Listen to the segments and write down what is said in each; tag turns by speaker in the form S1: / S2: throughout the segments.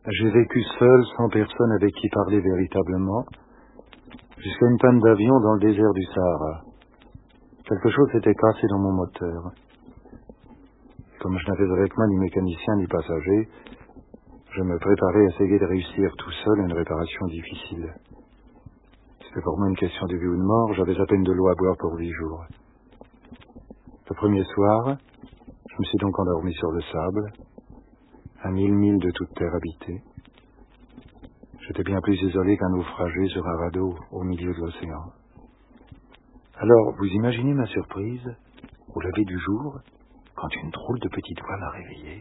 S1: J'ai vécu seul, sans personne avec qui parler véritablement, jusqu'à une panne d'avion dans le désert du Sahara. Quelque chose s'était cassé dans mon moteur. Comme je n'avais avec moi ni mécanicien ni passager, je me préparais à essayer de réussir tout seul une réparation difficile. C'était pour moi une question de vie ou de mort, j'avais à peine de l'eau à boire pour 8 jours. Le premier soir, je me suis donc endormi sur le sable, à 1000 milles de toute terre habitée. J'étais bien plus isolé qu'un naufragé sur un radeau au milieu de l'océan. Alors, vous imaginez ma surprise, au lever du jour, quand une drôle de petite voix m'a réveillé.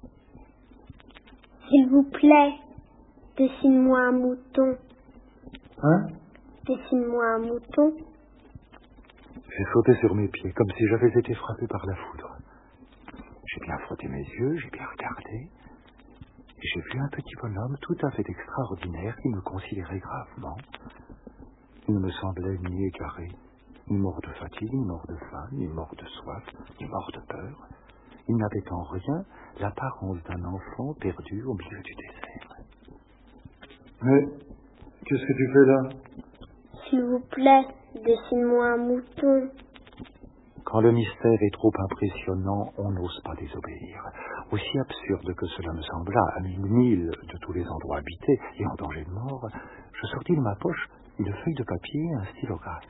S2: S'il vous plaît, dessine-moi un mouton.
S1: Hein?
S2: Dessine-moi un mouton.
S1: J'ai sauté sur mes pieds, comme si j'avais été frappé par la foudre. J'ai bien frotté mes yeux, j'ai bien regardé, et j'ai vu un petit bonhomme tout à fait extraordinaire qui me considérait gravement. Il ne me semblait ni égaré, ni mort de fatigue, ni mort de faim, ni mort de soif, ni mort de peur. Il n'avait en rien l'apparence d'un enfant perdu au milieu du désert. Mais qu'est-ce que tu fais là?
S2: S'il vous plaît, dessine-moi un mouton.
S1: Quand le mystère est trop impressionnant, on n'ose pas désobéir. Aussi absurde que cela me sembla, à 1000 milles de tous les endroits habités et en danger de mort, je sortis de ma poche une feuille de papier et un stylographe.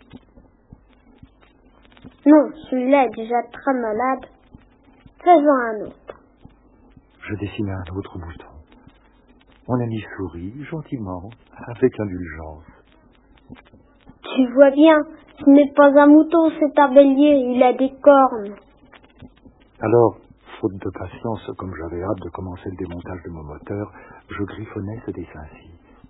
S2: Non, celui-là est déjà très malade. Fais-en un autre.
S1: Je dessinai un autre mouton. Mon ami sourit gentiment, avec indulgence.
S2: Tu vois bien, ce n'est pas un mouton, c'est un bélier, il a des cornes.
S1: Alors, faute de patience, comme j'avais hâte de commencer le démontage de mon moteur, je griffonnais ce dessin-ci.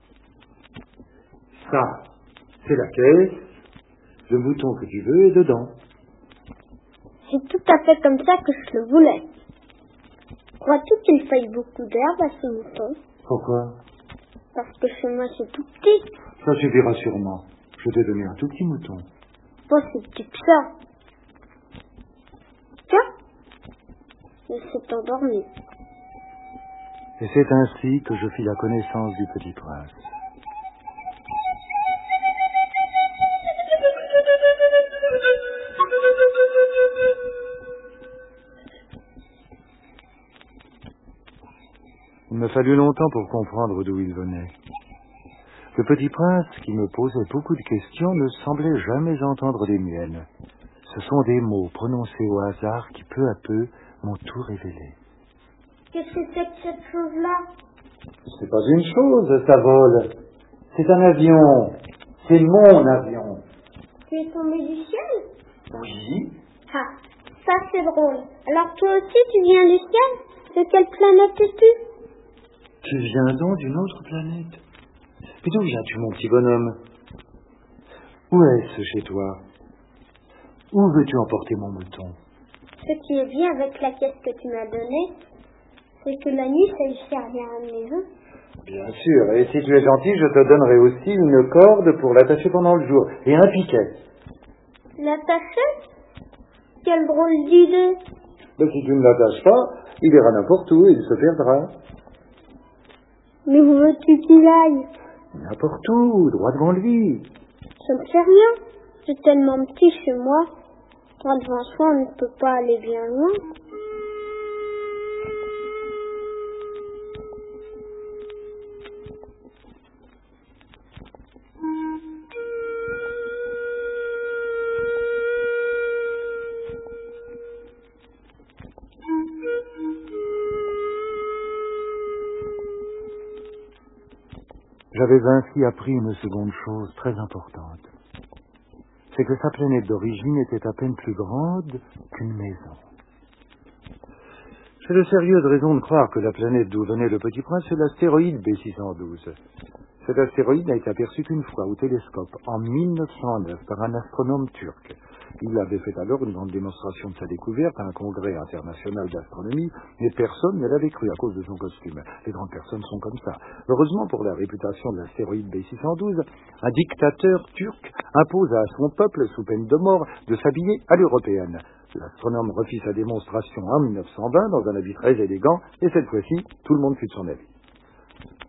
S1: Ça, c'est la caisse. Le mouton que tu veux est dedans.
S2: C'est tout à fait comme ça que je le voulais. Crois-tu qu'il faille beaucoup d'herbe à ce mouton?
S1: Pourquoi?
S2: Parce que chez moi c'est tout petit.
S1: Ça suffira sûrement. Je t'ai donné un tout petit mouton.
S2: Pas si petit que ça. Tiens, il s'est endormi.
S1: Et c'est ainsi que je fis la connaissance du petit prince. Il me fallut longtemps pour comprendre d'où il venait. Le petit prince, qui me posait beaucoup de questions, ne semblait jamais entendre les miennes. Ce sont des mots prononcés au hasard qui, peu à peu, m'ont tout révélé.
S2: Qu'est-ce que c'est que cette chose-là?
S1: C'est pas une chose, ça vole. C'est un avion. C'est mon avion.
S2: Tu es tombé du ciel?
S1: Oui.
S2: Ah, ça c'est drôle. Alors toi aussi tu viens du ciel? De quelle planète es-tu?
S1: Tu viens donc d'une autre planète. Mais d'où viens-tu, mon petit bonhomme? Où est-ce chez toi? Où veux-tu emporter mon mouton?
S2: Ce qui est bien avec la caisse que tu m'as donnée, c'est que la nuit, ça y servir à la maison.
S1: Bien sûr, et si tu es gentil, je te donnerai aussi une corde pour l'attacher pendant le jour, et un piquet.
S2: L'attacher? Quelle drôle d'idée!
S1: Mais si tu ne l'attaches pas, il ira n'importe où et il se perdra.
S2: Mais où veux-tu qu'il aille?
S1: N'importe où, droit devant lui.
S2: Ça ne fait rien. C'est tellement petit chez moi. Droit devant soi, on ne peut pas aller bien loin.
S1: J'avais ainsi appris une seconde chose très importante. C'est que sa planète d'origine était à peine plus grande qu'une maison. J'ai de sérieuses raisons de croire que la planète d'où venait le petit prince est l'astéroïde B612. Cet astéroïde n'a été aperçu qu'une fois au télescope, en 1909, par un astronome turc. Il avait fait alors une grande démonstration de sa découverte à un congrès international d'astronomie, mais personne ne l'avait cru à cause de son costume. Les grandes personnes sont comme ça. Heureusement pour la réputation de l'astéroïde B612, un dictateur turc imposa à son peuple, sous peine de mort, de s'habiller à l'européenne. L'astronome refit sa démonstration en 1920 dans un habit très élégant, et cette fois-ci, tout le monde fut de son avis.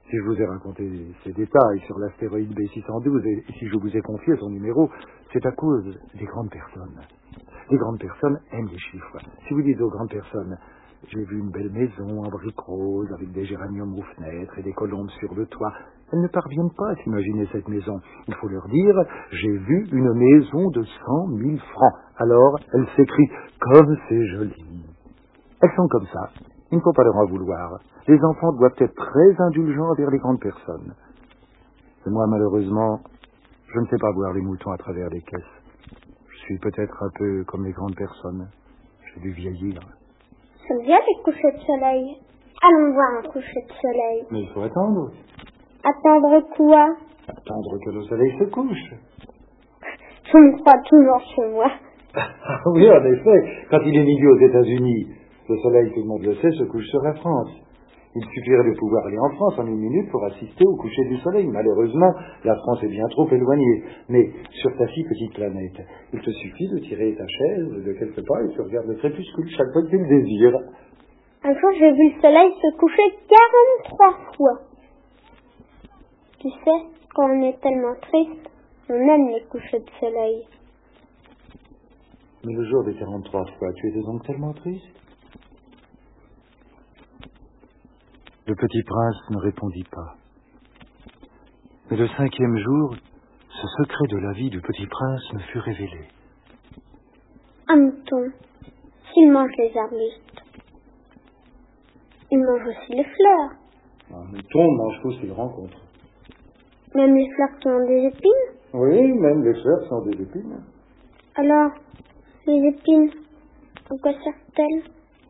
S1: Si je vous ai raconté ces détails sur l'astéroïde B612 et si je vous ai confié son numéro, c'est à cause des grandes personnes. Les grandes personnes aiment les chiffres. Si vous dites aux grandes personnes, j'ai vu une belle maison en briques roses avec des géraniums aux fenêtres et des colombes sur le toit, elles ne parviennent pas à s'imaginer cette maison. Il faut leur dire, j'ai vu une maison de 100 000 francs. Alors, elles s'écrient, comme c'est joli. Elles sont comme ça. Il ne faut pas leur en vouloir. Les enfants doivent être très indulgents envers les grandes personnes. Et moi, malheureusement, je ne sais pas voir les moutons à travers les caisses. Je suis peut-être un peu comme les grandes personnes. J'ai dû vieillir.
S2: J'aime bien les couchers de soleil. Allons voir un coucher de soleil.
S1: Mais il faut attendre.
S2: Attendre quoi?
S1: Attendre que le soleil se couche.
S2: Je me crois toujours chez moi.
S1: Oui, en effet, quand il est midi aux États-Unis, le soleil, tout le monde le sait, se couche sur la France. Il suffirait de pouvoir aller en France en 1 minute pour assister au coucher du soleil. Malheureusement, la France est bien trop éloignée. Mais sur ta si petite planète, il te suffit de tirer ta chaise de quelque part et tu regardes le crépuscule chaque fois que tu le désires.
S2: Un jour, j'ai vu le soleil se coucher 43 fois. Tu sais, quand on est tellement triste, on aime les couchers de soleil.
S1: Mais le jour des 43 fois, tu étais donc tellement triste? Le petit prince ne répondit pas. Mais le 5e jour, ce secret de la vie du petit prince me fut révélé.
S2: Un mouton, s'il mange les arbustes, il mange aussi les fleurs.
S1: Un mouton mange tout ce qu'il rencontre.
S2: Même les fleurs qui ont des épines?
S1: Oui, même les fleurs sont des épines.
S2: Alors, les épines, à quoi servent-elles?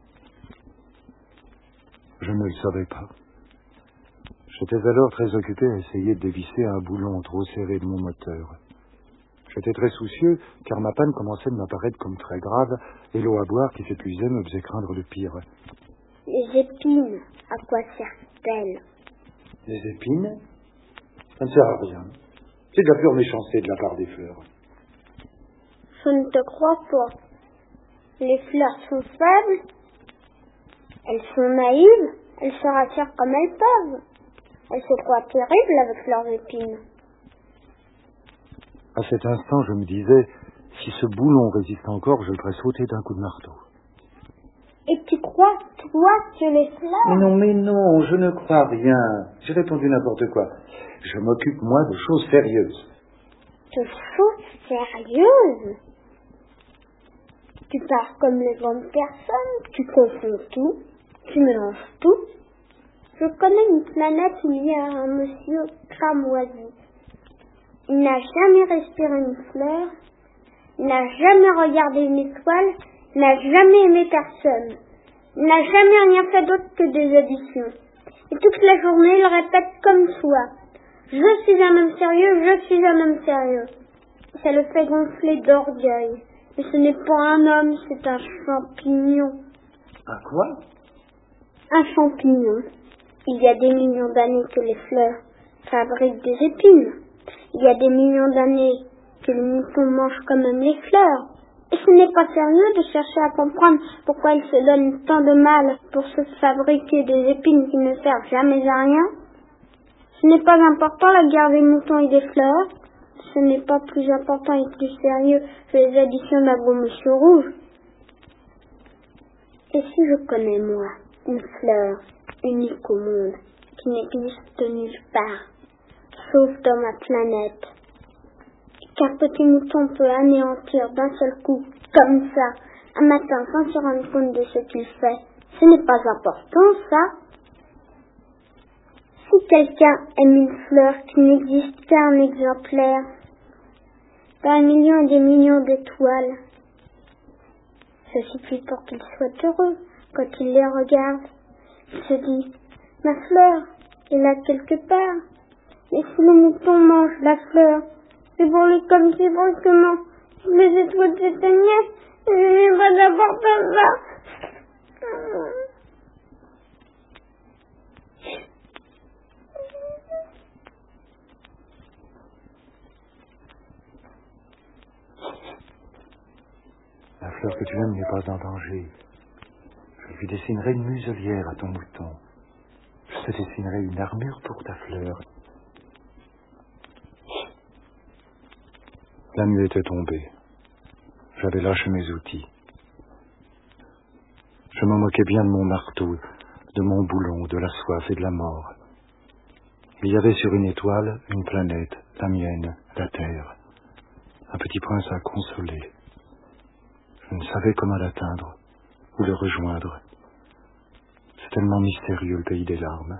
S1: Je ne le savais pas. J'étais alors très occupé à essayer de dévisser un boulon trop serré de mon moteur. J'étais très soucieux, car ma panne commençait de m'apparaître comme très grave, et l'eau à boire qui s'épuisait me faisait craindre le pire.
S2: Les épines, à quoi servent-elles?
S1: Les épines? Ça ne sert à rien. C'est de la pure méchanceté de la part des fleurs.
S2: Je ne te crois pas. Les fleurs sont faibles, elles sont naïves, elles se rassurent comme elles peuvent. Elles se croient terribles avec leurs épines.
S1: À cet instant, je me disais, si ce boulon résiste encore, je le ferai sauter d'un coup de marteau.
S2: Et tu crois, toi, que les fleurs...
S1: Mais non, je ne crois rien. J'ai répondu n'importe quoi. Je m'occupe, moi, de choses sérieuses.
S2: De choses sérieuses? Tu pars comme les grandes personnes, tu confonds tout, tu mélanges tout. Je connais une planète où il y a un monsieur cramoisi. Il n'a jamais respiré une fleur, il n'a jamais regardé une étoile, il n'a jamais aimé personne. Il n'a jamais rien fait d'autre que des auditions. Et toute la journée, il répète comme soi. Je suis un homme sérieux, je suis un homme sérieux. Ça le fait gonfler d'orgueil. Mais ce n'est pas un homme, c'est un champignon.
S1: Un quoi?
S2: Un champignon. Il y a des millions d'années que les fleurs fabriquent des épines. Il y a des millions d'années que les moutons mangent quand même les fleurs. Et ce n'est pas sérieux de chercher à comprendre pourquoi ils se donnent tant de mal pour se fabriquer des épines qui ne servent jamais à rien. Ce n'est pas important la guerre des moutons et des fleurs. Ce n'est pas plus important et plus sérieux que les additions d'un gros monsieur rouge. Et si je connais, moi, une fleur unique au monde, qui n'existe nulle part, sauf dans ma planète, qu'un petit mouton peut anéantir d'un seul coup, comme ça, un matin, sans se rendre compte de ce qu'il fait, ce n'est pas important, ça. Si quelqu'un aime une fleur qui n'existe qu'un exemplaire, d'un million et des millions d'étoiles, ça suffit pour qu'il soit heureux quand il les regarde. Il se dit, ma fleur est là quelque part. Et si le mouton mange la fleur, c'est pour lui comme si brusquement les étoiles s'éteignaient, et je n'ai pas d'importance.
S1: La fleur que tu aimes n'est pas en danger. Je lui dessinerai une muselière à ton mouton. Je se dessinerait une armure pour ta fleur. La nuit était tombée. J'avais lâché mes outils. Je me moquais bien de mon marteau, de mon boulon, de la soif et de la mort. Il y avait sur une étoile une planète, la mienne, la Terre. Un petit prince à consoler. Je ne savais comment l'atteindre ou le rejoindre. C'est tellement mystérieux le pays des larmes.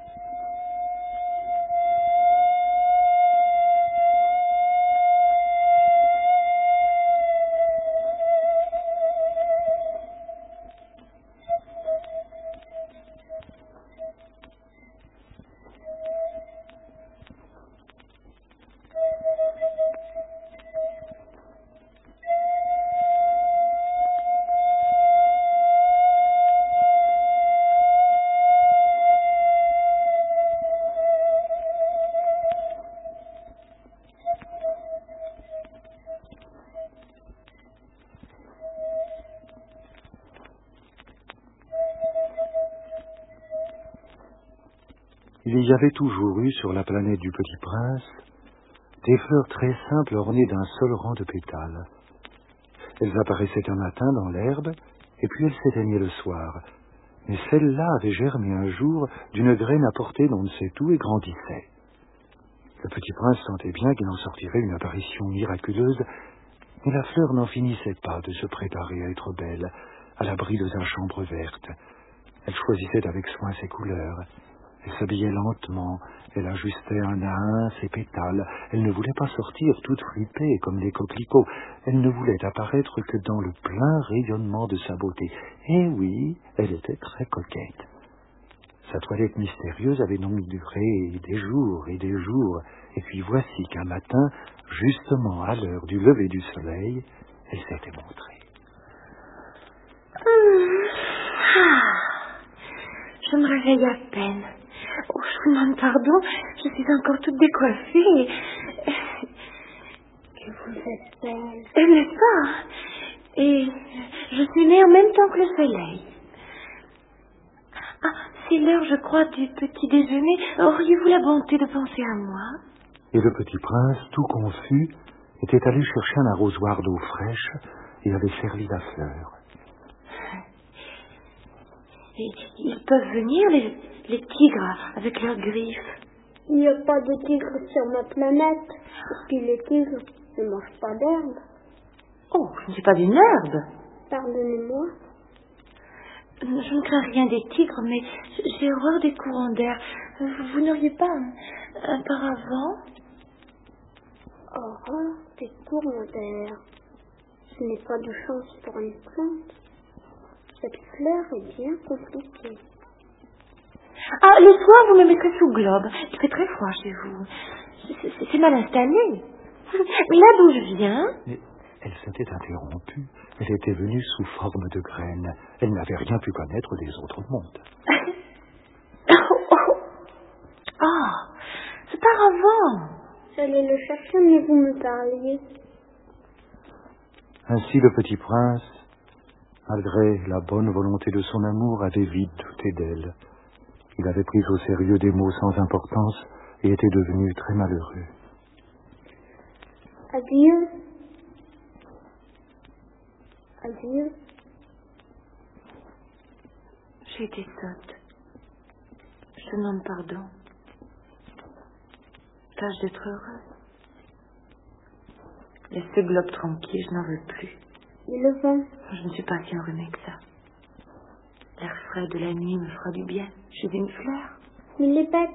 S1: Il y avait toujours eu sur la planète du Petit Prince des fleurs très simples ornées d'un seul rang de pétales. Elles apparaissaient un matin dans l'herbe, et puis elles s'éteignaient le soir. Mais celle-là avait germé un jour d'une graine apportée d'on ne sait où et grandissait. Le Petit Prince sentait bien qu'il en sortirait une apparition miraculeuse, mais la fleur n'en finissait pas de se préparer à être belle, à l'abri de sa chambre verte. Elle choisissait avec soin ses couleurs. Elle s'habillait lentement, elle ajustait un à un ses pétales. Elle ne voulait pas sortir toute fripée comme les coquelicots. Elle ne voulait apparaître que dans le plein rayonnement de sa beauté. Et oui, elle était très coquette. Sa toilette mystérieuse avait donc duré des jours. Et puis voici qu'un matin, justement à l'heure du lever du soleil, elle s'était montrée.
S3: Je me réveille à peine. Oh, je vous demande pardon, je suis encore toute décoiffée.
S2: Que vous êtes belle.
S3: N'est-ce pas? Et je suis née en même temps que le soleil. Ah, c'est l'heure, je crois, du petit déjeuner. Auriez-vous la bonté de penser à moi?
S1: Et le Petit Prince, tout confus, était allé chercher un arrosoir d'eau fraîche et avait servi la fleur.
S3: Et ils peuvent venir, les tigres, avec leurs griffes.
S2: Il n'y a pas de tigres sur ma planète. Et puis les tigres ne mangent pas d'herbe.
S3: Oh, je ne suis pas une herbe.
S2: Pardonnez-moi.
S3: Je ne crains rien des tigres, mais j'ai horreur des courants d'air. Vous n'auriez pas un paravent?
S2: Horreur des courants d'air. Ce n'est pas de chance pour une plante. Cette fleur est bien compliquée.
S3: Ah, le soir, vous me mettrez sous globe. Il fait très froid chez vous. C'est mal installé. Mais là d'où je viens...
S1: Mais elle s'était interrompue. Elle était venue sous forme de graine. Elle n'avait rien pu connaître des autres mondes.
S3: Ah, ce paravent.
S2: J'allais le chercher, mais vous me parliez.
S1: Ainsi le Petit Prince, malgré la bonne volonté de son amour, avait vite douté d'elle. Il avait pris au sérieux des mots sans importance et était devenu très malheureux.
S2: Adieu. Adieu.
S3: J'ai été sotte. Je te demande pardon. Tâche d'être heureuse. Laisse ce globe tranquille, je n'en veux plus.
S2: Et le vent?
S3: Je ne suis pas si enrhumée que ça. L'air frais de la nuit me fera du bien. Je suis une fleur.
S2: Mais les bêtes?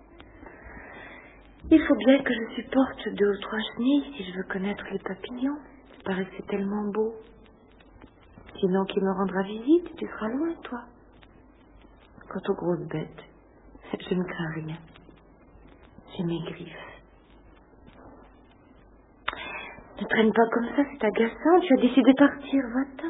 S3: Il faut bien que je supporte 2 ou 3 chenilles si je veux connaître les papillons. Il paraît que c'est tellement beau. Sinon, qui me rendra visite? Tu seras loin, toi. Quant aux grosses bêtes, je ne crains rien. J'ai mes griffes. Ne traîne pas comme ça, c'est agaçant. Tu as décidé de partir, va-t'en.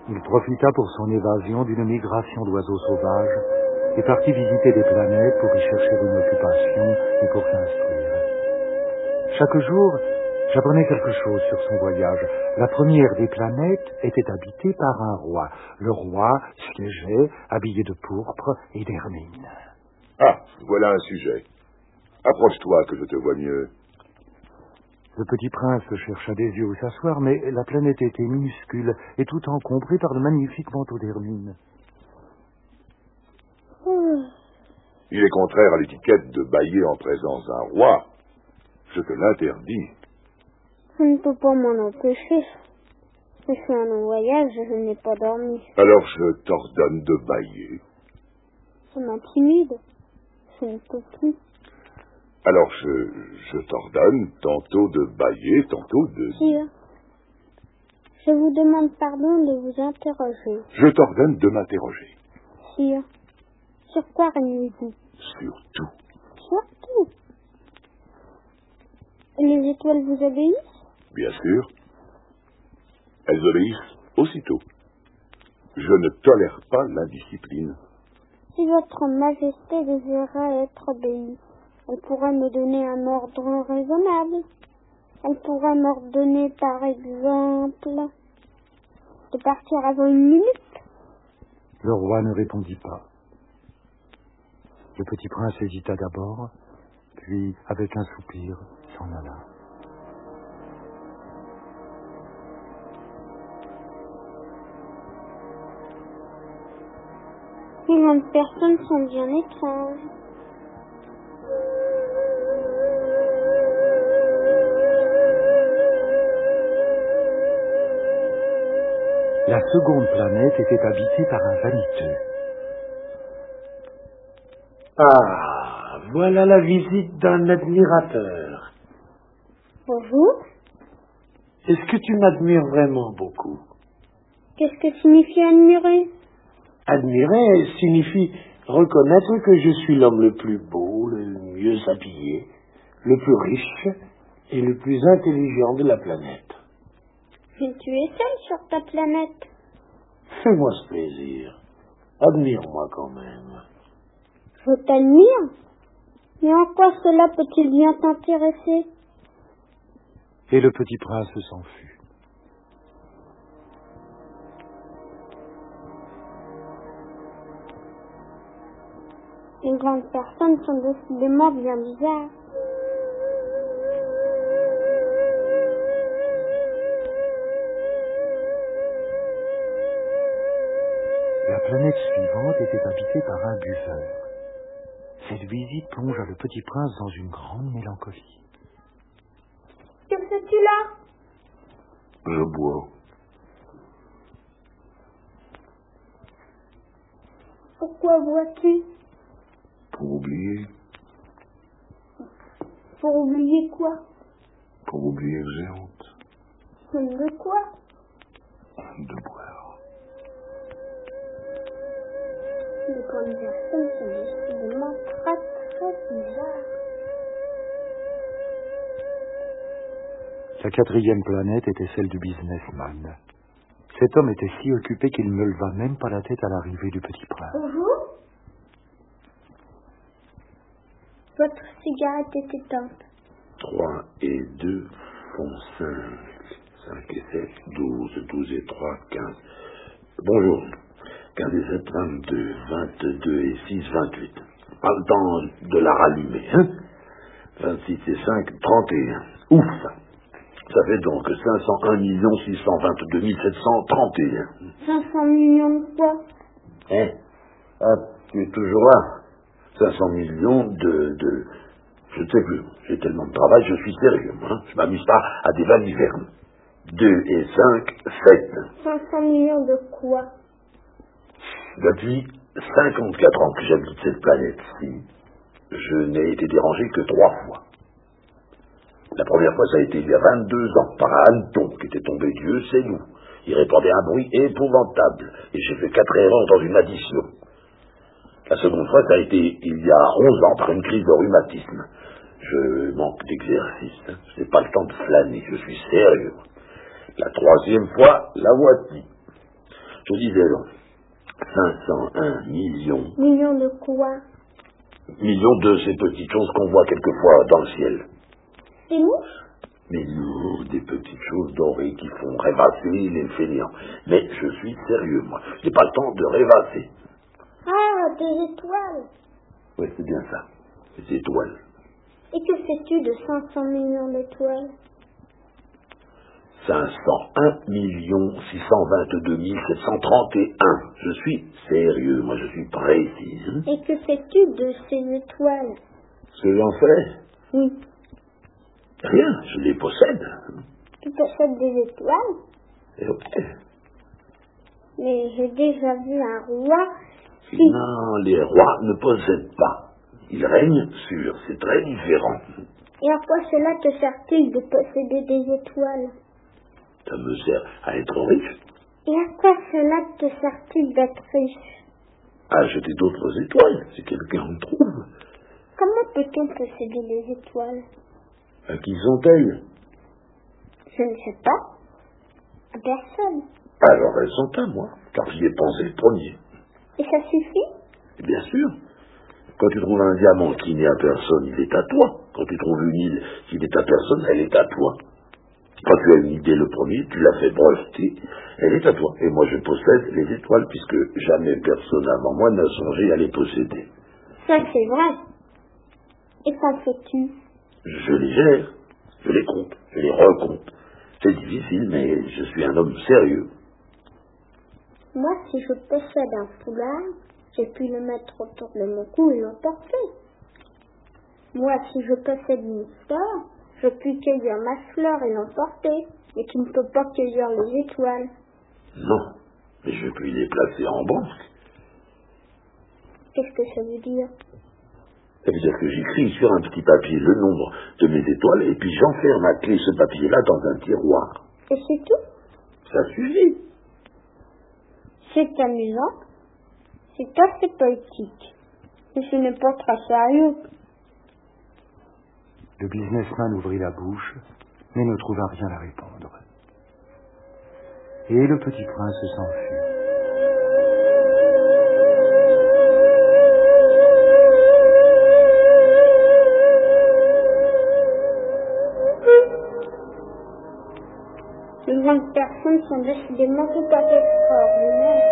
S1: Il profita pour son évasion d'une migration d'oiseaux sauvages et partit visiter des planètes pour y chercher une occupation et pour s'instruire. Chaque jour, j'apprenais quelque chose sur son voyage. La première des planètes était habitée par un roi. Le roi siégeait, habillé de pourpre et d'hermine.
S4: Ah, voilà un sujet. Approche-toi que je te vois mieux.
S1: Le petit prince chercha des yeux où s'asseoir, mais la planète était minuscule et tout encombrée par le magnifique manteau d'hermine.
S4: Il est contraire à l'étiquette de bâiller en présence d'un roi. Je te l'interdis.
S2: Je ne peux pas m'en empêcher. Je suis en voyage et je n'ai pas dormi.
S4: Alors je t'ordonne de bâiller.
S2: Ça m'intimide. Je ne peux plus.
S4: Alors je t'ordonne tantôt de bâiller, tantôt de...
S2: Sire, je vous demande pardon de vous interroger.
S4: Je t'ordonne de m'interroger.
S2: Sire, sur quoi régnez-vous?
S4: Sur tout.
S2: Sur tout. Et les étoiles vous obéissent?
S4: Bien sûr. Elles obéissent aussitôt. Je ne tolère pas l'indiscipline.
S2: Si votre majesté désirait être obéie, elle pourrait me donner un ordre raisonnable. Elle pourrait m'ordonner, par exemple, de partir avant une minute.
S1: Le roi ne répondit pas. Le petit prince hésita d'abord, puis, avec un soupir, s'en alla.
S2: Les grandes personnes sont bien étranges.
S1: La seconde planète était habitée par un vaniteux.
S5: Ah, voilà la visite d'un admirateur.
S2: Bonjour.
S5: Est-ce que tu m'admires vraiment beaucoup?
S2: Qu'est-ce que signifie admirer?
S5: Admirer signifie reconnaître que je suis l'homme le plus beau, le mieux habillé, le plus riche et le plus intelligent de la planète.
S2: Mais tu es seul sur ta planète.
S5: Fais-moi ce plaisir. Admire-moi quand même.
S2: Je t'admire. Mais en quoi cela peut-il bien t'intéresser?
S1: Et le petit prince s'enfuit.
S2: Les grandes personnes sont décidément bien bizarres.
S1: La planète suivante était habitée par un buveur. Cette visite plongea le petit prince dans une grande mélancolie.
S2: Que fais-tu là?
S4: Je bois.
S2: Pourquoi bois-tu?
S4: Pour oublier.
S2: Pour oublier quoi?
S4: Pour oublier que j'ai honte.
S2: De quoi?
S4: De boire.
S2: Les grandes personnes sont décidément très bizarres.
S1: La quatrième planète était celle du businessman. Cet homme était si occupé qu'il ne leva même pas la tête à l'arrivée du petit prince.
S2: Bonjour. Votre cigarette est éteinte.
S4: 3 et 2 font 5. 5 et 7, 12. 12 et 3, 15. Bonjour. 15 et 7, 22. 22 et 6, 28. Pas le temps de la rallumer, hein? 26 et 5, 31. Ouf! Ça fait donc 501 622 731.
S2: 500 millions de quoi?
S4: Hein? Ah, tu es toujours là? 500 millions de... Je ne sais plus. J'ai tellement de travail, je suis sérieux. Hein? Je m'amuse pas à des valivernes. 2 et 5, 7.
S2: 500 millions de quoi?
S4: Depuis 54 ans que j'habite cette planète-ci, je n'ai été dérangé que 3 fois. La première fois, ça a été il y a 22 ans, par un hanneton qui était tombé, Dieu sait nous. Il répandait un bruit épouvantable, et j'ai fait 4 erreurs dans une addition. La seconde fois, ça a été il y a 11 ans, par une crise de rhumatisme. Je manque d'exercice, hein. Je n'ai pas le temps de flâner, je suis sérieux. La troisième fois, la voici. Je disais alors, 501 millions.
S2: Millions de quoi?
S4: Millions de ces petites choses qu'on voit quelquefois dans le ciel.
S2: Des mouches?
S4: Mais non, des petites choses dorées qui font rêvasser les fainéants. Mais je suis sérieux, moi. Je n'ai pas le temps de rêvasser.
S2: Ah, des étoiles.
S4: Oui, c'est bien ça. Les étoiles.
S2: Et que sais-tu de 500 millions d'étoiles?
S4: 501 622 731. Je suis sérieux, moi je suis précise.
S2: Et que sais-tu de ces étoiles?
S4: Ce que j'en fais?
S2: Oui.
S4: Rien, je les possède.
S2: Tu possèdes des étoiles?
S4: Et ok.
S2: Mais j'ai déjà vu un roi qui...
S4: Non, les rois ne possèdent pas. Ils règnent sur, c'est très différent.
S2: Et à quoi cela te sert-il de posséder des étoiles?
S4: Ça me sert à être riche.
S2: Et à quoi cela te sert-il d'être riche?
S4: À acheter d'autres étoiles, si quelqu'un en trouve.
S2: Comment peut-on posséder des étoiles?
S4: À qui sont-elles?
S2: Je ne sais pas. À personne.
S4: Alors elles sont à moi, car j'y ai pensé le premier.
S2: Et ça suffit?
S4: Et bien sûr. Quand tu trouves un diamant qui n'est à personne, il est à toi. Quand tu trouves une île qui n'est à personne, elle est à toi. Quand tu as une idée le premier, tu l'as fait breveter, elle est à toi. Et moi je possède les étoiles, puisque jamais personne avant moi n'a songé à les posséder.
S2: Ça c'est vrai. Et qu'en fais-tu?
S4: Je les gère, je les compte, je les recompte. C'est difficile, mais je suis un homme sérieux.
S2: Moi, si je possède un foulard, j'ai pu le mettre autour de mon cou et l'emporter. Moi, si je possède une fleur, je puis cueillir ma fleur et l'emporter, mais tu ne peux pas cueillir les étoiles.
S4: Non, mais je puis les placer en banque.
S2: Qu'est-ce que ça veut dire?
S4: Ça veut dire que j'écris sur un petit papier le nombre de mes étoiles et puis j'enferme à clé ce papier-là dans un tiroir.
S2: Et c'est tout?
S4: Ça suffit.
S2: C'est amusant. C'est assez poétique. Mais ce n'est pas très sérieux.
S1: Le businessman ouvrit la bouche, mais ne trouva rien à répondre. Et le petit prince s'enfuit.
S2: Les grandes personnes sont décidément tout à fait extraordinaires.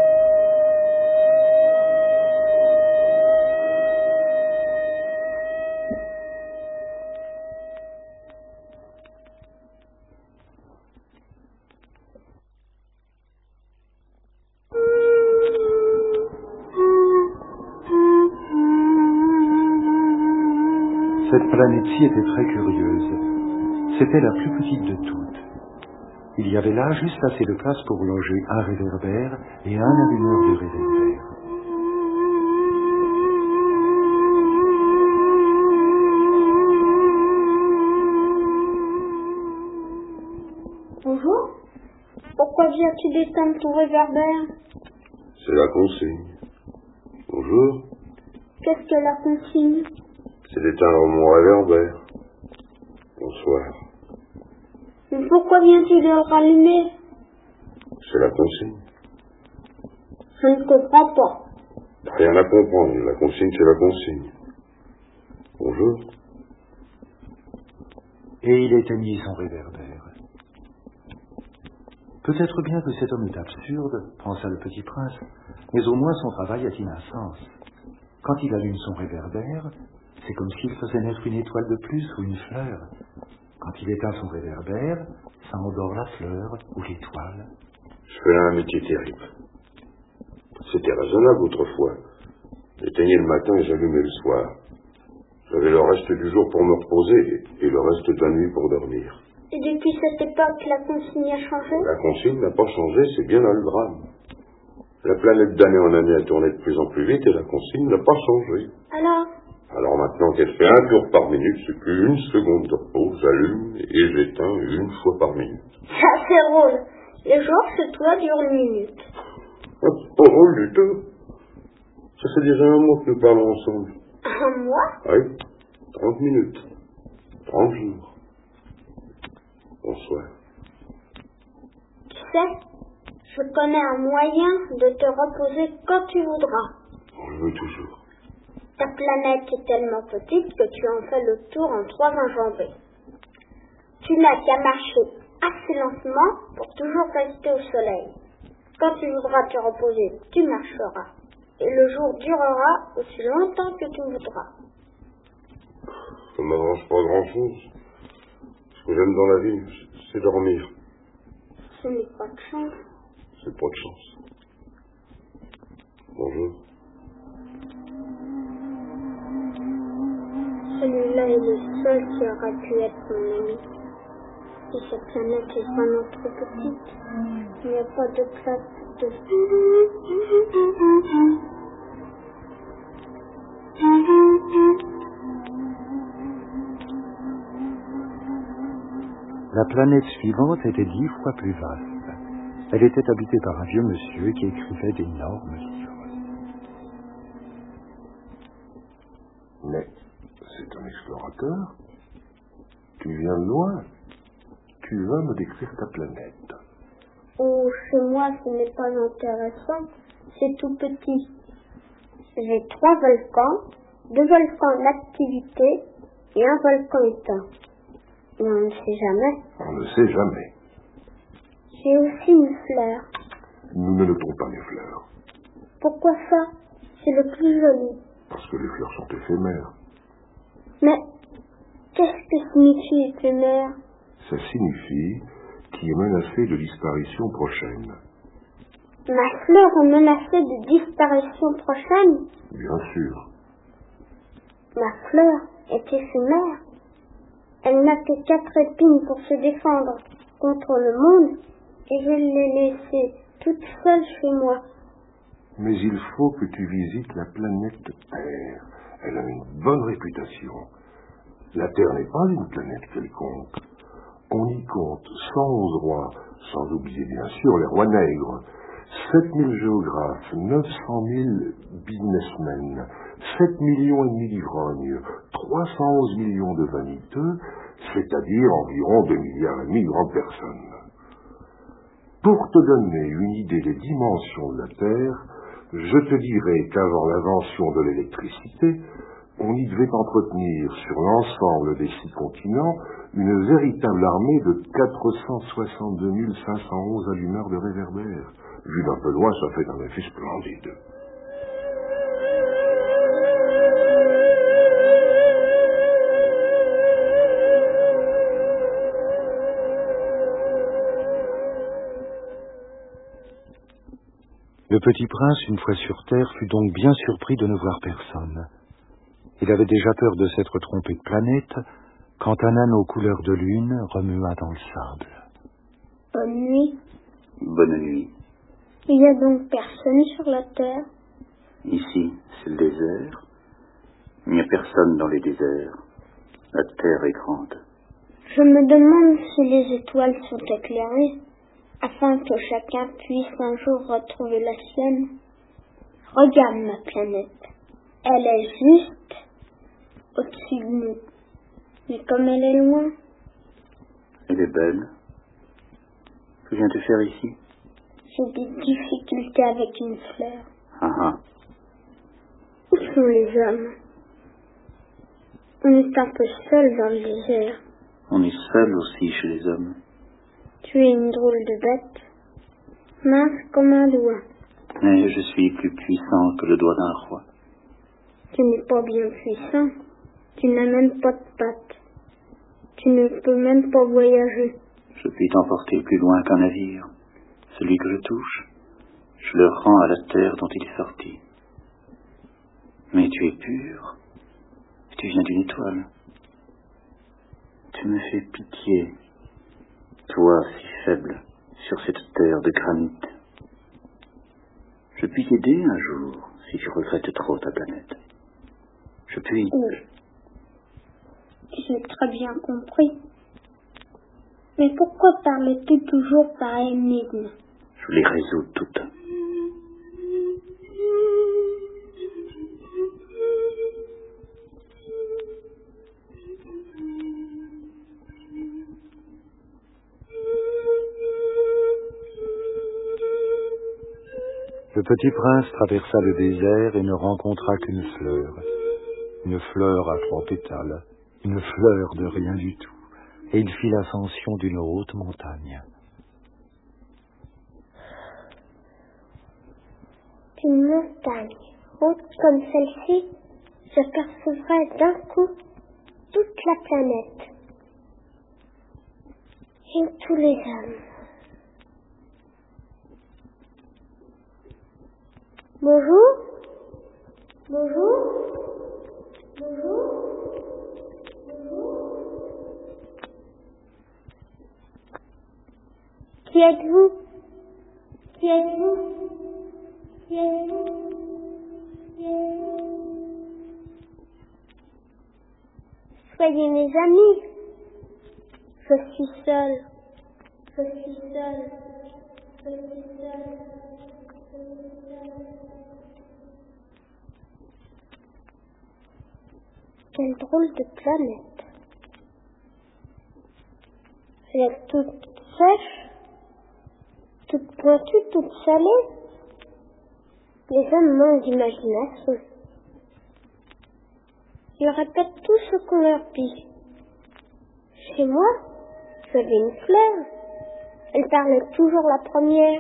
S1: Cette planète-ci était très curieuse. C'était la plus petite de toutes. Il y avait là juste assez de place pour loger un réverbère et un allumeur de réverbère.
S2: Bonjour. Pourquoi viens-tu d'éteindre ton réverbère?
S6: C'est la consigne. Bonjour.
S2: Qu'est-ce que la consigne?
S6: C'est d'éteindre mon réverbère. Bonsoir.
S2: Mais pourquoi viens-tu de le rallumer?
S6: C'est la consigne.
S2: Je ne comprends pas.
S6: Rien à comprendre. La consigne, c'est la consigne. Bonjour.
S1: Et il éteignit son réverbère. Peut-être bien que cet homme est absurde, pensa le petit prince, mais au moins son travail a-t-il un sens. Quand il allume son réverbère, c'est comme s'il faisait naître une étoile de plus ou une fleur. Quand il éteint son réverbère, ça endort la fleur ou l'étoile.
S6: Je fais un métier terrible. C'était raisonnable autrefois. J'éteignais le matin et j'allumais le soir. J'avais le reste du jour pour me reposer et le reste de la nuit pour dormir.
S2: Et depuis cette époque, la consigne a changé?
S6: La consigne n'a pas changé, c'est bien là le drame. La planète d'année en année a tourné de plus en plus vite et la consigne n'a pas changé. Alors maintenant qu'elle fait un tour par minute, c'est plus une seconde de repos, j'allume et j'éteins une fois par minute.
S2: Ça c'est drôle. Les jours chez toi durent une minute.
S6: Pas drôle du tout. Ça fait déjà un mois que nous parlons ensemble.
S2: Un mois?
S6: Oui, 30 minutes. 30 jours. Bonsoir.
S2: Tu sais, Je connais un moyen de te reposer quand tu voudras.
S6: Je veux toujours.
S2: Ta planète est tellement petite que tu en fais le tour en 3 enjambées. Tu n'as qu'à marcher assez lentement pour toujours rester au soleil. Quand tu voudras te reposer, tu marcheras. Et le jour durera aussi longtemps que tu voudras.
S6: Ça ne m'arrange pas grand-chose. Ce que j'aime dans la vie, c'est dormir.
S2: Ce n'est pas de chance.
S6: C'est pas de chance. Bonjour.
S2: Celui-là est le seul qui aurait pu être mon ami. Et cette planète est vraiment trop petite. Il n'y a pas de place pour deux.
S1: La planète suivante était 10 fois plus vaste. Elle était habitée par un vieux monsieur qui écrivait d'énormes livres.
S6: Mais c'est un explorateur. Tu viens de loin. Tu vas me décrire ta planète.
S2: Oh, chez moi, ce n'est pas intéressant. C'est tout petit. J'ai 3 volcans, 2 volcans d'activité et un volcan éteint. Mais on ne sait jamais.
S6: On ne sait jamais.
S2: J'ai aussi une fleur.
S6: Nous ne notons pas les fleurs.
S2: Pourquoi ça? C'est le plus joli.
S6: Parce que les fleurs sont éphémères.
S2: Mais qu'est-ce que signifie éphémère?
S6: Ça signifie qui est menacé de disparition prochaine.
S2: Ma fleur est menacée de disparition prochaine?
S6: Bien sûr.
S2: Ma fleur est éphémère. Elle n'a que 4 épines pour se défendre contre le monde et je l'ai laissée toute seule chez moi.
S6: Mais il faut que tu visites la planète Terre. Elle a une bonne réputation. La Terre n'est pas une planète quelconque. On y compte 111 rois, sans oublier bien sûr les rois nègres, 7000 géographes, 900 000 businessmen, 7,5 millions d'ivrognes, 311 millions de vaniteux, c'est-à-dire environ 2,5 milliards de grandes personnes. Pour te donner une idée des dimensions de la Terre, je te dirai qu'avant l'invention de l'électricité, on y devait entretenir sur l'ensemble des 6 continents une véritable armée de 462 511 allumeurs de réverbères. Vu d'un peu loin, ça fait un effet splendide.
S1: Le petit prince, une fois sur Terre, fut donc bien surpris de ne voir personne. Il avait déjà peur de s'être trompé de planète, quand un anneau couleur de lune remua dans le sable.
S2: Bonne nuit.
S4: Bonne nuit.
S2: Il n'y a donc personne sur la Terre?
S4: Ici, c'est le désert. Il n'y a personne dans les déserts. La Terre est grande.
S2: Je me demande si les étoiles sont éclairées, afin que chacun puisse un jour retrouver la sienne. Regarde ma planète. Elle est juste au-dessus de nous. Mais comme elle est loin.
S4: Elle est belle. Que viens-tu faire ici?
S2: J'ai des difficultés avec une fleur.
S4: Ah ah.
S2: Où sont les hommes? On est un peu seul dans le désert.
S4: On est seul aussi chez les hommes.
S2: Tu es une drôle de bête. Mince comme un doigt.
S4: Mais je suis plus puissant que le doigt d'un roi.
S2: Tu n'es pas bien puissant. Tu n'as même pas de pattes. Tu ne peux même pas voyager.
S4: Je puis t'emporter plus loin qu'un navire. Celui que je touche, je le rends à la terre dont il est sorti. Mais tu es pur. Tu viens d'une étoile. Tu me fais pitié. Toi, si faible, sur cette terre de granit. Je puis t'aider un jour, si tu regrettes trop ta planète. Je puis...
S2: Oui. J'ai très bien compris. Mais pourquoi parles-tu toujours par énigme?
S4: Je les résous toutes.
S1: petit prince traversa le désert et ne rencontra qu'une fleur à 3 pétales, une fleur de rien du tout, et il fit l'ascension d'une haute montagne.
S2: Une montagne haute comme celle-ci, j'apercevrai d'un coup toute la planète et tous les hommes. Bonjour. Bonjour. Bonjour. Bonjour. Qui êtes-vous? Qui êtes-vous? Qui êtes-vous? Qui êtes-vous? Soyez mes amis. Je suis seule. Je suis seule. Je suis seule. Quelle drôle de planète. Elle est toute sèche, toute pointue, toute salée. Les hommes manquent d'imagination. Ils répètent tout ce qu'on leur dit. Chez moi, j'avais une fleur. Elle parlait toujours la première.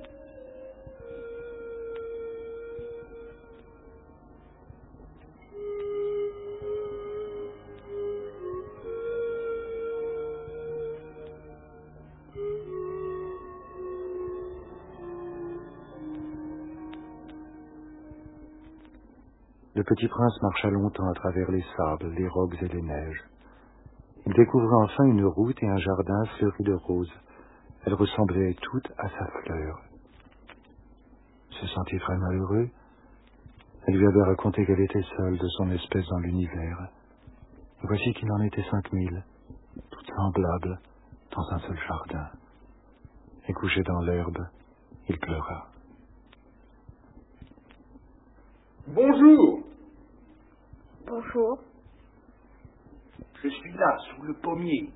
S1: Le petit prince marcha longtemps à travers les sables, les rocs et les neiges. Il découvrit enfin une route et un jardin fleuri de roses. Elles ressemblaient toutes à sa fleur. Il se sentit très malheureux. Elle lui avait raconté qu'elle était seule de son espèce dans l'univers. Et voici qu'il en était 5000, toutes semblables, dans un seul jardin. Et couché dans l'herbe, il pleura.
S5: Bonjour.
S2: Bonjour.
S5: Je suis là, sous le pommier.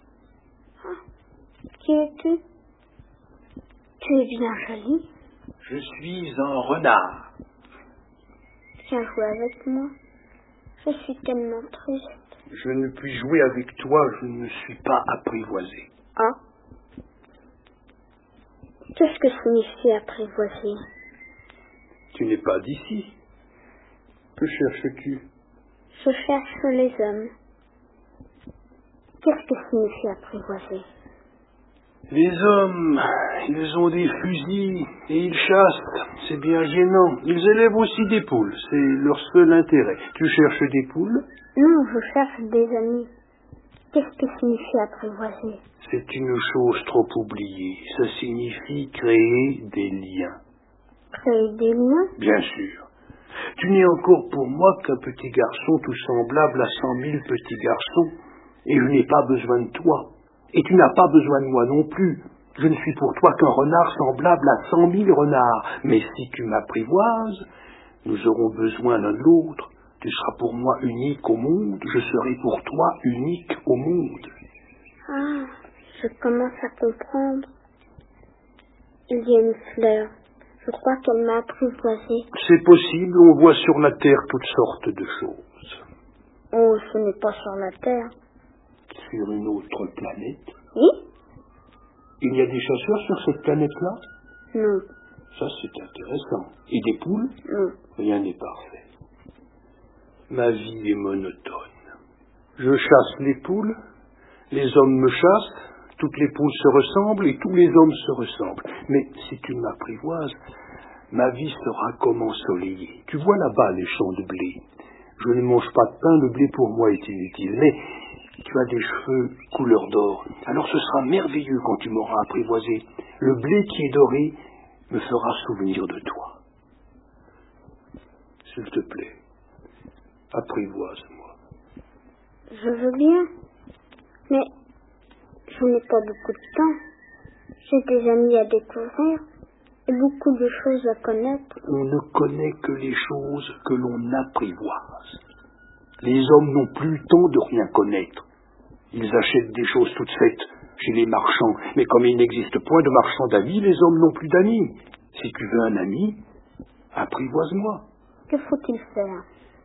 S2: Qui es-tu? Tu es bien jolie.
S5: Je suis un renard.
S2: Viens jouer avec moi. Je suis tellement triste.
S5: Je ne puis jouer avec toi, je ne suis pas apprivoisé.
S2: Ah? Qu'est-ce que signifie apprivoiser?
S5: Tu n'es pas d'ici. Que cherches-tu?
S2: Je cherche les hommes. Qu'est-ce que signifie apprivoiser?
S5: Les hommes, ils ont des fusils et ils chassent. C'est bien gênant. Ils élèvent aussi des poules. C'est leur seul intérêt. Tu cherches des poules?
S2: Non, je cherche des amis. Qu'est-ce que signifie apprivoiser?
S5: C'est une chose trop oubliée. Ça signifie créer des liens.
S2: Créer des liens?
S5: Bien sûr. Tu n'es encore pour moi qu'un petit garçon tout semblable à 100 000 petits garçons. Et je n'ai pas besoin de toi. Et tu n'as pas besoin de moi non plus. Je ne suis pour toi qu'un renard semblable à 100 000 renards. Mais si tu m'apprivoises, nous aurons besoin l'un de l'autre. Tu seras pour moi unique au monde. Je serai pour toi unique au monde.
S2: Ah, je commence à comprendre. Il y a une fleur. Je crois qu'elle m'a apprivoisé.
S5: C'est possible, on voit sur la terre toutes sortes de choses.
S2: Oh, ce n'est pas sur la terre.
S5: Sur une autre planète?
S2: Oui?
S5: Il y a des chasseurs sur cette planète-là?
S2: Non.
S5: Ça, c'est intéressant. Et des poules?
S2: Non.
S5: Rien n'est parfait. Ma vie est monotone. Je chasse les poules, les hommes me chassent, toutes les poules se ressemblent et tous les hommes se ressemblent. Mais si tu m'apprivoises, ma vie sera comme ensoleillée. Tu vois là-bas les champs de blé. Je ne mange pas de pain, le blé pour moi est inutile. Mais tu as des cheveux couleur d'or. Alors ce sera merveilleux quand tu m'auras apprivoisé. Le blé qui est doré me fera souvenir de toi. S'il te plaît, apprivoise-moi.
S2: Je veux bien, mais je n'ai pas beaucoup de temps. J'ai des amis à découvrir et beaucoup de choses à connaître.
S5: On ne connaît que les choses que l'on apprivoise. Les hommes n'ont plus le temps de rien connaître. Ils achètent des choses toutes faites chez les marchands, mais comme il n'existe point de marchands d'amis, les hommes n'ont plus d'amis. Si tu veux un ami, Apprivoise-moi.
S2: Que faut-il faire?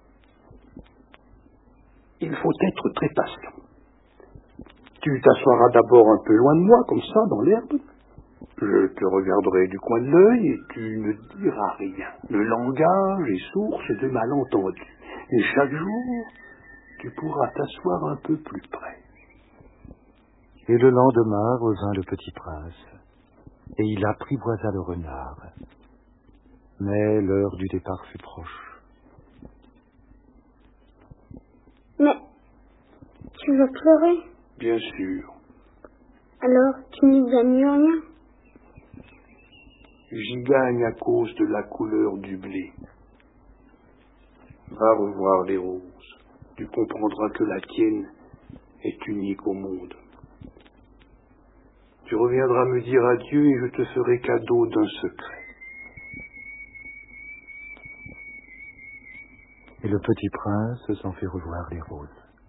S5: Il faut être très patient. Tu t'assoiras d'abord un peu loin de moi, comme ça, dans l'herbe. Je te regarderai du coin de l'œil et tu ne diras rien. Le langage est source de malentendus. Et chaque jour, tu pourras t'asseoir un peu plus près.
S1: Et le lendemain revint le petit prince, et il apprivoisa le renard. Mais l'heure du départ fut proche.
S2: Mais tu vas pleurer?
S5: Bien sûr.
S2: Alors tu n'y gagnes rien?
S5: J'y gagne à cause de la couleur du blé. Va revoir les roses. Tu comprendras que la tienne est unique au monde. Tu reviendras me dire adieu et je te ferai cadeau d'un secret.
S1: Et le petit prince s'en fit revoir les roses.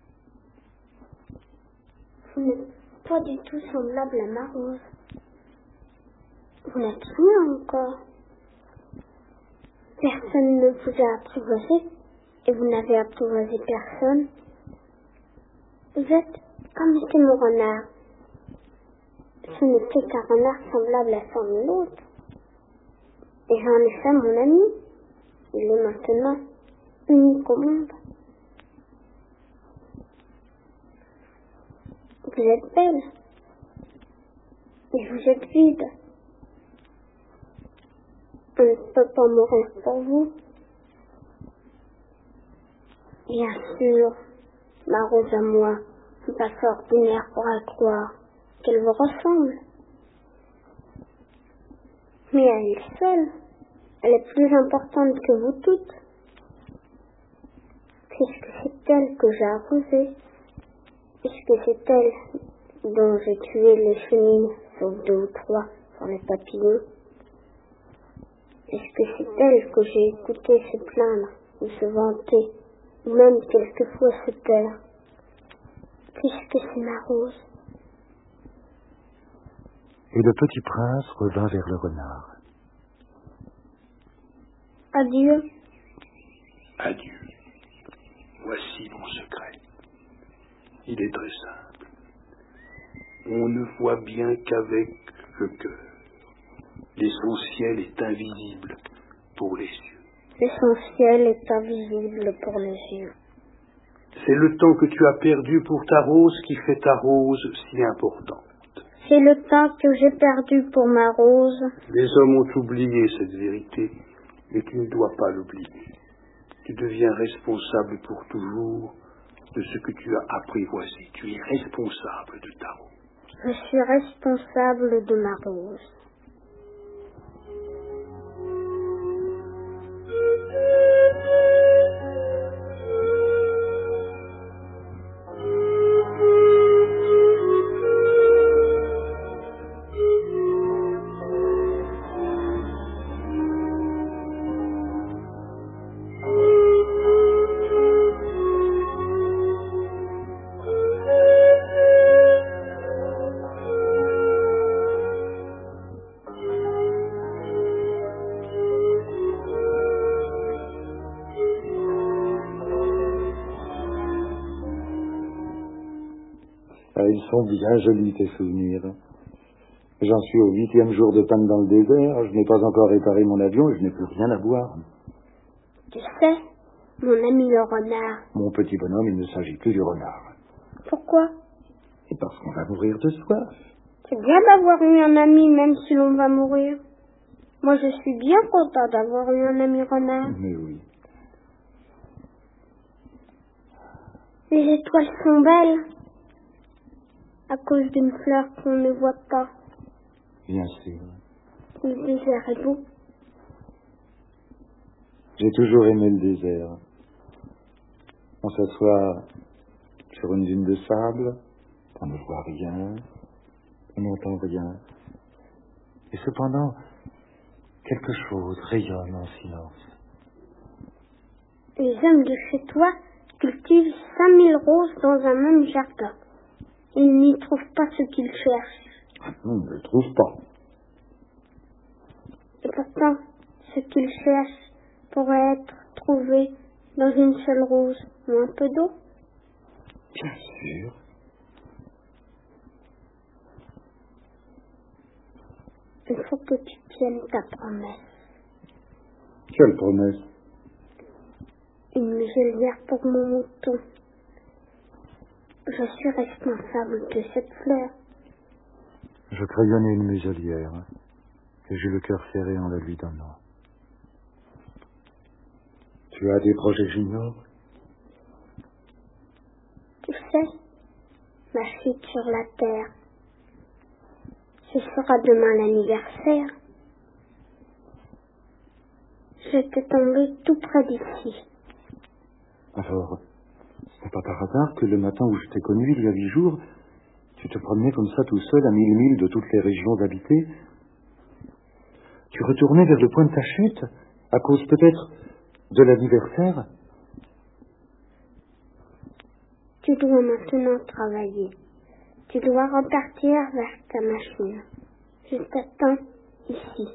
S2: Vous n'êtes pas du tout semblable à ma rose. Vous n'êtes rien encore. Personne ne vous a apprivoisé et vous n'avez apprivoisé personne. Vous êtes comme était mon renard. Ce n'était qu'un renard semblable à 100 000 autres. Et j'en ai fait mon ami. Il est maintenant unique au monde. Vous êtes belle. Et vous êtes vide. On ne peut pas mourir pour vous. Bien sûr, ma rose à moi n'est pas si ordinaire pour croire qu'elle vous ressemble. Mais à elle seule, elle est plus importante que vous toutes. Puisque c'est elle que j'ai arrosée. Puisque c'est elle dont j'ai tué les chenilles, sauf 2 ou 3 sur les papillons. Puisque c'est elle que j'ai écouté se plaindre ou se vanter, ou même quelquefois se taire. Puisque c'est ma rose.
S1: Et le petit prince revint vers le renard.
S2: Adieu.
S5: Adieu. Voici mon secret. Il est très simple. On ne voit bien qu'avec le cœur. L'essentiel est invisible pour les yeux.
S2: L'essentiel est invisible pour les yeux.
S5: C'est le temps que tu as perdu pour ta rose qui fait ta rose si importante.
S2: C'est le temps que j'ai perdu pour ma rose.
S5: Les hommes ont oublié cette vérité, mais tu ne dois pas l'oublier. Tu deviens responsable pour toujours de ce que tu as apprivoisé. Tu es responsable de ta rose.
S2: Je suis responsable de ma rose.
S1: Ils sont bien jolis, tes souvenirs. J'en suis au 8e jour de panne dans le désert, je n'ai pas encore réparé mon avion et je n'ai plus rien à boire.
S2: Tu sais, mon ami le renard.
S1: Mon petit bonhomme, il ne s'agit plus du renard.
S2: Pourquoi?
S1: Et parce qu'on va mourir de soif.
S2: C'est bien d'avoir eu un ami même si l'on va mourir. Moi je suis bien content d'avoir eu un ami renard.
S1: Mais oui.
S2: Les étoiles sont belles. À cause d'une fleur qu'on ne voit pas.
S1: Bien sûr.
S2: Le désert est beau.
S1: J'ai toujours aimé le désert. On s'assoit sur une dune de sable, on ne voit rien, on n'entend rien. Et cependant, quelque chose rayonne en silence.
S2: Les hommes de chez toi cultivent 5000 roses dans un même jardin. Ils n'y trouvent pas ce qu'ils cherchent.
S1: On ne le trouve pas.
S2: Et pourtant, ce qu'ils cherchent pourrait être trouvé dans une seule rose ou un peu d'eau?
S1: Bien sûr.
S2: Il faut que tu tiennes ta promesse.
S1: Quelle promesse?
S2: Une muselière pour mon mouton. Je suis responsable de cette fleur.
S1: Je crayonnais une muselière et j'eus le cœur serré en la lui donnant. Tu as des projets, Junior?
S2: Tu sais, ma fuite sur la terre, ce sera demain l'anniversaire. J'étais tombée tout près d'ici.
S1: Alors, ce n'est pas par hasard que le matin où je t'ai connu, il y a 8 jours, tu te promenais comme ça tout seul à 1000 milles de toutes les régions habitées? Tu retournais vers le point de ta chute, à cause peut-être de l'anniversaire?
S2: Tu dois maintenant travailler. Tu dois repartir vers ta machine. Je t'attends ici.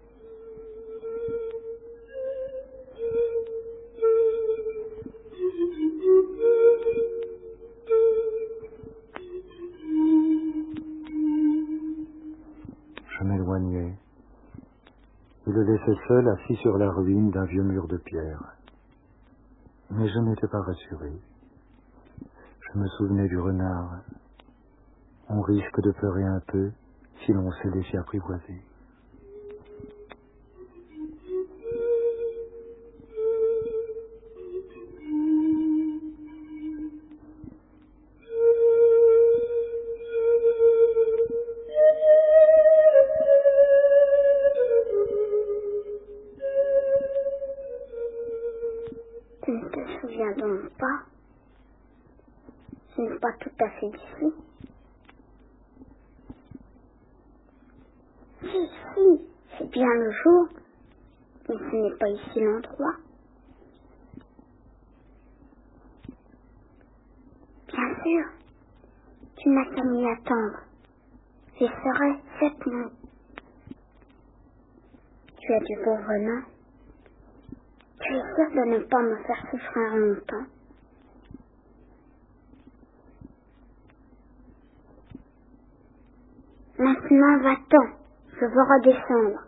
S1: Je m'éloignais. Il le laissait seul, assis sur la ruine d'un vieux mur de pierre. Mais je n'étais pas rassuré. Je me souvenais du renard. On risque de pleurer un peu si l'on s'est laissé apprivoiser.
S2: Tu ne te souviens donc pas? Ce n'est pas tout à fait d'ici. Si, c'est bien le jour, mais ce n'est pas ici l'endroit. Bien sûr, tu n'as qu'à m'y attendre. J'y serai cette nuit. Tu as du beau venin. Tu es sûr de ne pas me faire souffrir longtemps. Maintenant, va-t'en. Je veux redescendre.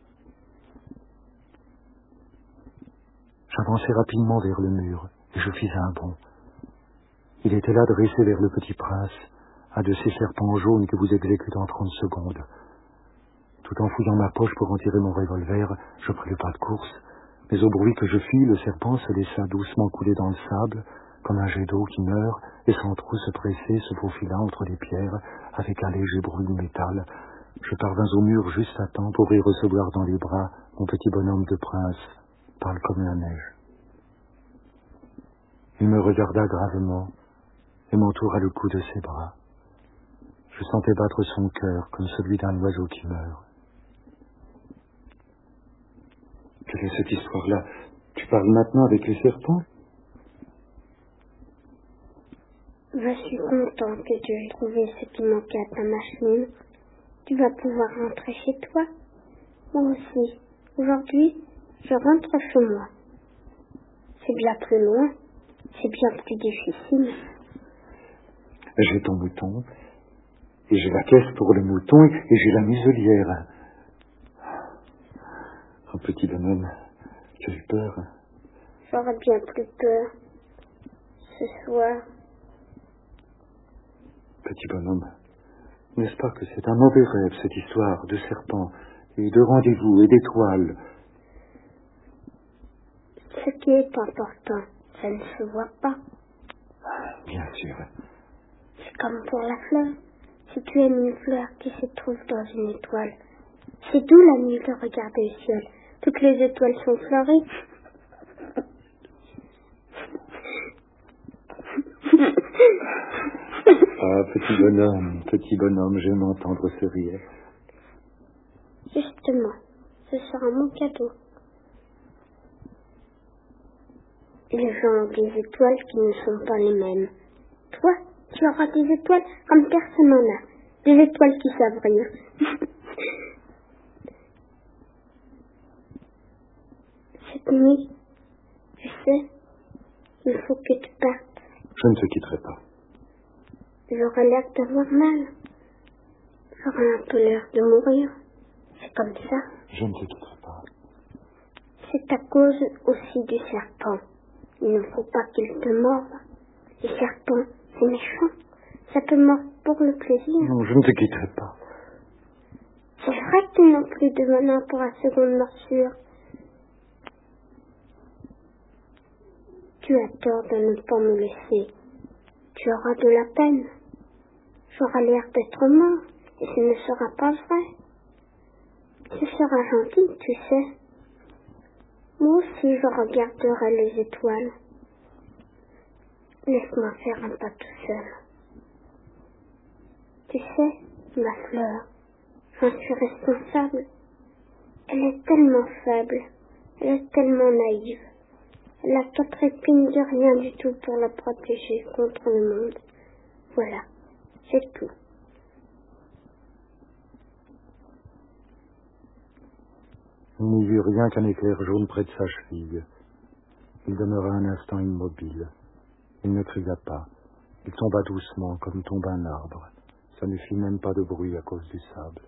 S1: J'avançai rapidement vers le mur et je fis un bond. Il était là dressé vers le petit prince, un de ces serpents jaunes que vous exécutez en 30 secondes. Tout en fouillant ma poche pour en tirer mon revolver, je pris le pas de course, mais au bruit que je fis, le serpent se laissa doucement couler dans le sable, comme un jet d'eau qui meurt, et sans trop se presser, se faufila entre les pierres, avec un léger bruit de métal. Je parvins au mur juste à temps pour y recevoir dans les bras mon petit bonhomme de prince, pâle comme la neige. Il me regarda gravement et m'entoura le cou de ses bras. Je sentais battre son cœur comme celui d'un oiseau qui meurt. Quelle est cette histoire-là? Tu parles maintenant avec les serpents?
S2: Je suis content que tu aies trouvé ce qui manquait à ta machine. Tu vas pouvoir rentrer chez toi. Moi aussi. Aujourd'hui, je rentre chez moi. C'est bien plus loin. C'est bien plus difficile.
S1: J'ai ton mouton, et j'ai la caisse pour le mouton, et j'ai la muselière. Oh, petit bonhomme, tu as eu peur?
S2: J'aurais bien plus peur. Ce soir.
S1: Petit bonhomme, n'est-ce pas que c'est un mauvais rêve, cette histoire de serpent, et de rendez-vous, et d'étoiles?
S2: Ce qui est important, ça ne se voit pas.
S1: Bien sûr.
S2: C'est comme pour la fleur. Si tu aimes une fleur qui se trouve dans une étoile, c'est doux la nuit de regarder le ciel. Toutes les étoiles sont fleuries.
S1: Ah, petit bonhomme, j'aime entendre ce rire.
S2: Justement, ce sera mon cadeau. Les gens ont des étoiles qui ne sont pas les mêmes. Toi, tu auras des étoiles comme personne n'en a. Des étoiles qui savent rire. Cette Oui, je sais. Il faut que tu partes.
S1: Je ne te quitterai pas.
S2: J'aurai l'air d'avoir mal. J'aurai un peu l'air de mourir. C'est comme ça.
S1: Je ne te quitterai pas.
S2: C'est à cause aussi du serpent. Il ne faut pas qu'il te morde. Les serpents, c'est méchant. Ça te mord pour le plaisir.
S1: Non, je ne te quitterai pas.
S2: C'est vrai que tu n'as plus de venin pour la seconde morsure. Tu as tort de ne pas me laisser. Tu auras de la peine. J'aurai l'air d'être mort, et ce ne sera pas vrai. Tu seras gentil, tu sais. Moi aussi, je regarderai les étoiles. Laisse-moi faire un pas tout seul. Tu sais, ma fleur, j'en suis responsable. Elle est tellement faible, elle est tellement naïve. Elle a 4 épines de rien du tout pour la protéger contre le monde. Voilà, c'est tout.
S1: Il n'y eut rien qu'un éclair jaune près de sa cheville. Il demeura un instant immobile. Il ne cria pas. Il tomba doucement, comme tombe un arbre. Ça ne fit même pas de bruit à cause du sable.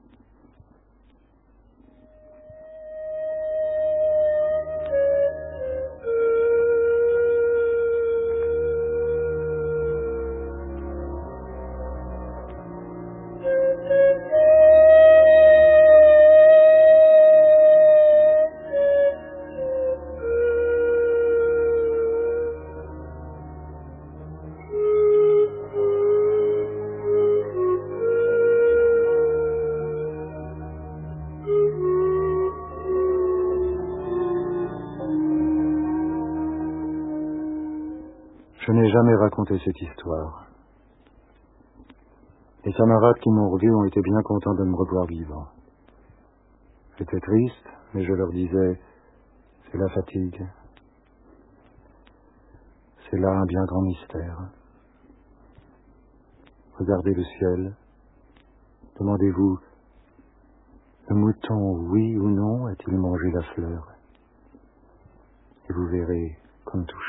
S1: Je n'ai jamais raconté cette histoire. Les camarades qui m'ont revu ont été bien contents de me revoir vivant. J'étais triste, mais je leur disais, c'est la fatigue. C'est là un bien grand mystère. Regardez le ciel. Demandez-vous, le mouton, oui ou non, a-t-il mangé la fleur? Et vous verrez comme tout